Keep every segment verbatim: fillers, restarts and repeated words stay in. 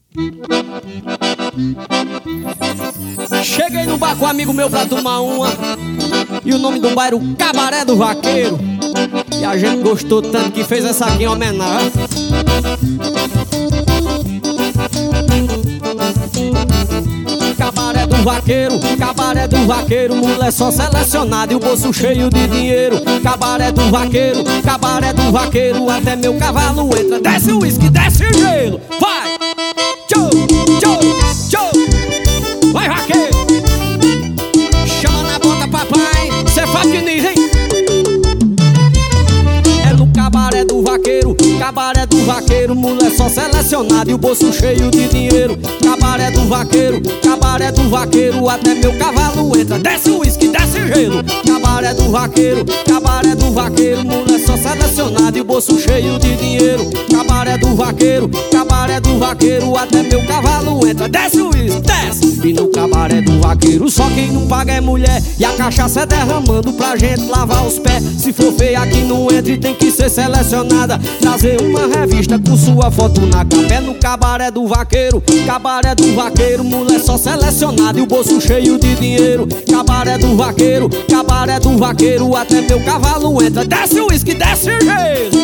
Cheguei no bar com um amigo meu pra tomar uma, e o nome do bairro Cabaré do Vaqueiro. E a gente gostou tanto que fez essa aqui em homenagem. Cabaré do Vaqueiro, Cabaré do Vaqueiro, mulher só selecionada e o bolso cheio de dinheiro. Cabaré do Vaqueiro, Cabaré do Vaqueiro, até meu cavalo entra. Desce o uísque, desce o gelo, vai! Tchau, tchau, tchau! Vai, vaqueiro! Chama na bota, papai, cê faz Diniz, hein? É no Cabaré do Vaqueiro, Cabaré do Vaqueiro, mulher só selecionada e o bolso cheio de dinheiro. Cabaré do Vaqueiro, Cabaré do Vaqueiro, até meu cavalo entra. Desce o uísque, desce o gelo. Cabaré do Vaqueiro, Cabaré do Vaqueiro, mulher só selecionada e o bolso cheio de dinheiro. Cabaré do Vaqueiro, Cabaré do Vaqueiro, até meu cavalo entra. Desce o uísque, desce. E no Cabaré do Vaqueiro só quem não paga é mulher, e a cachaça é derramando pra gente lavar os pés. Se for feia aqui não entra e tem que ser selecionada. Trazer uma revista com sua foto na capa. É no Cabaré do Vaqueiro, Cabaré do Vaqueiro, mulher só selecionada e o bolso cheio de dinheiro. Cabaré do Vaqueiro, Cabaré do Vaqueiro, até meu cavalo entra. Desce o uísque, desce o gelo.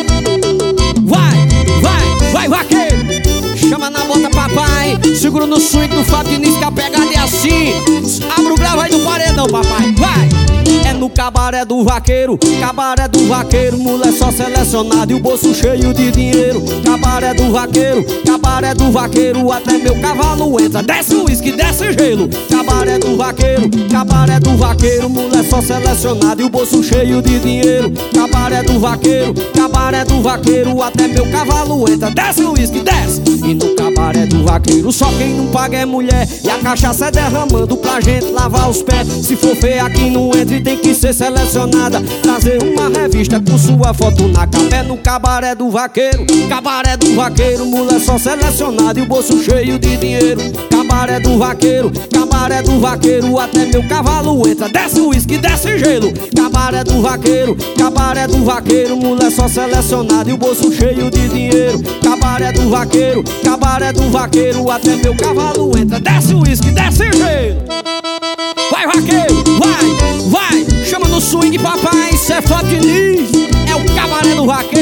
Vai, vai, vai, vaqueiro. Chama na bota, papai, segura no swing do Fábio Diniz, que a pegada é assim. Abre o grau aí do paredão, papai, vai. É no Cabaré do Vaqueiro, Cabaré do Vaqueiro, mulher só selecionada e o bolso cheio de dinheiro. Cabaré do Vaqueiro, Cabaré do Vaqueiro, até meu cavalo entra. Desce o uísque, desce o gelo. Cabaré do Vaqueiro, Cabaré do Vaqueiro, mulher só selecionada e o bolso cheio de dinheiro. Cabaré do Vaqueiro, Cabaré do Vaqueiro, até meu cavalo entra. Desce o uísque, desce. E no Cabaré do Vaqueiro só quem não paga é mulher, e a cachaça é derramando pra gente lavar os pés. Se for feia aqui não entra e tem que ser selecionada. Trazer uma revista com sua foto na capa. É no Cabaré do Vaqueiro, Cabaré do Vaqueiro, mulher só selecionada e o bolso cheio de dinheiro. Cabaré do Vaqueiro, Cabaré do Vaqueiro, até meu cavalo entra. Desce o uísque, desce o gelo. Cabaré do Vaqueiro, Cabaré do Vaqueiro, mulher só selecionada e o bolso cheio de dinheiro. Cabaré do Vaqueiro, Cabaré do Vaqueiro, até meu cavalo entra. Desce o uísque, desce o gelo. Vai, vaqueiro, vai, vai. Chama no swing, papai, cê é Fábio Diniz. É o Cabaré do Vaqueiro.